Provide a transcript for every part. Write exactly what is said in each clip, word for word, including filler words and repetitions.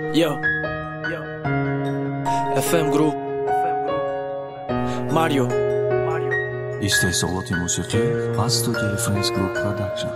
Yo, эф эм Group, Mario. İşte Soloti Musiki, az studiye Friends Group Production.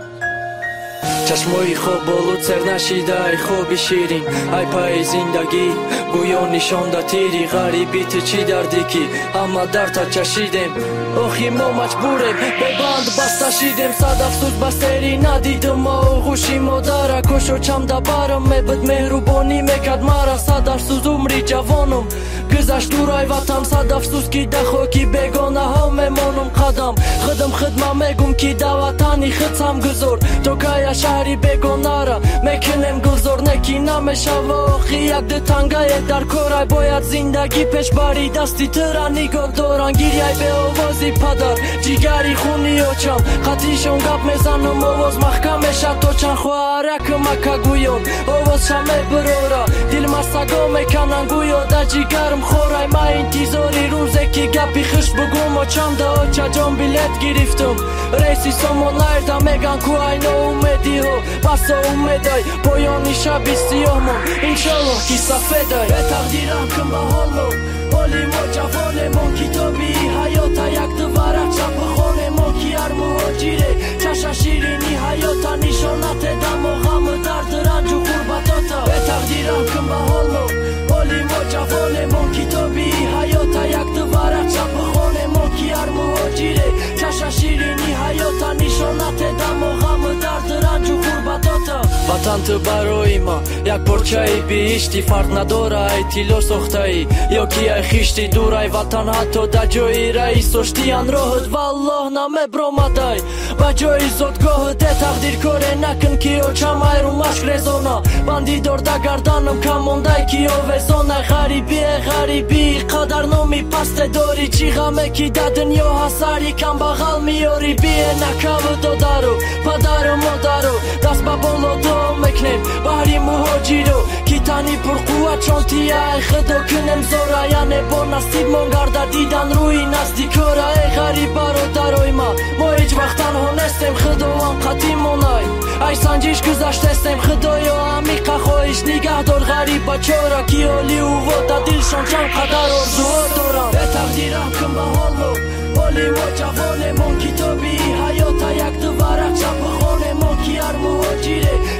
چشمای خواب بالو سر نشیده ای خوابی شیرین ای پای زندگی گویا نشان ده تیری غریبی تو چی دردی کی اما در تا چشیدیم آخی ما مجبوریم به بند بسته شیدیم صد افسوس بستری ندیدم ما غوشی مادر کشو چم ده برم میبد مهربانی میکرد مرا صد افسوس عمری جوانم گذشت دورای وطن صد افسوس کی ده خاکی بگانه ها میمانم قدم خودم خدمه میگم کی ده وطنی خودم گذار تو که شهری بگانه را میکنم گذار نکی نمیشه و آخی یک ده تنگه در کارای باید زندگی پیش بری دستی ترا نگاه دارن گیریای به آوازی پدر جیگری خونی آچم خطیشون گپ میزنم آواز محکم میشه تو چند خواهره که مکه گویان آواز شمه برارا دل مستگا میکنن گویا در جیگرم خورای ما انتظاری روزه که گپی خش بگم آچم ده آچه جان بیلت گرفتم ریسی سامان نردم میگن که این اومدی ها بسا اومدای پایانی شبی سیاه من انشالله کی سفیدای به تقدیرم کن به حالو حالی ما جوان ما کتابی حیات یک دوباره چپ خانه ما کی هر مهاجیره چشا شیرینی حیات نشانت دم و غم و درد رنج و قربتاتا به تقدیرم کن به حالو حالی ما جوان ما کتابی حیات یک دوباره چپ خانه ما کی هر مهاجیره چشا شیرینی حیات نشانت دم و غم و درد رنج و قربتاتا وطن تو برای ما یک پرچه بیشتی فرق نداره ای تیلو سختایی یا کی ای خیشتی دورای وطن حتی در جای رئیس سشتیان راهت والله نمه برامدای و جای زدگاهت تقدیر کاره نکن که اوچم ای رو مشک رزانا بندی دارده گردنم کمونده که آوزانه غریبی غریبی قدر نامی پست داری چی غمه که در دنیا حسری کم بغل میاری بیه نکو دادارو پدر و مادرو دست با بالا دو میکنیم باری مهاجیرو کی تنی پر قوت چانتی ای خدا کنم زورا یعنی با نصیب من گرده دیدن روی نزدیکارا ای غریب برادرای ما ما هیچ وقت تنها نستیم خدا هم قطی منای ای سنجیش گذشت استیم خدایا عمیقه خواهش نگه دار غریب بچارا کی حالی و ودا دلشان چند قدر آرزوها دارم به تقدیرم کن به حالو حالی ما جوان ما کتابی حیات یک دوباره چپ خانه ما کی هر مهاجیره